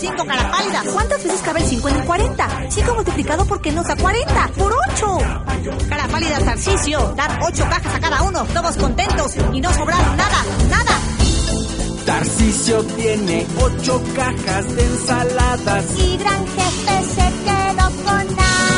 5 cara pálida. ¿Cuántas veces cabe el 5 en el 40? 5 multiplicado por qué nos da 40. ¡Por 8! Cara pálida, Tarcisio. Dar 8 cajas a cada uno. Todos contentos y no sobraron nada. Tarcisio tiene 8 cajas de ensaladas. Y Gran Jefe se quedó con nada.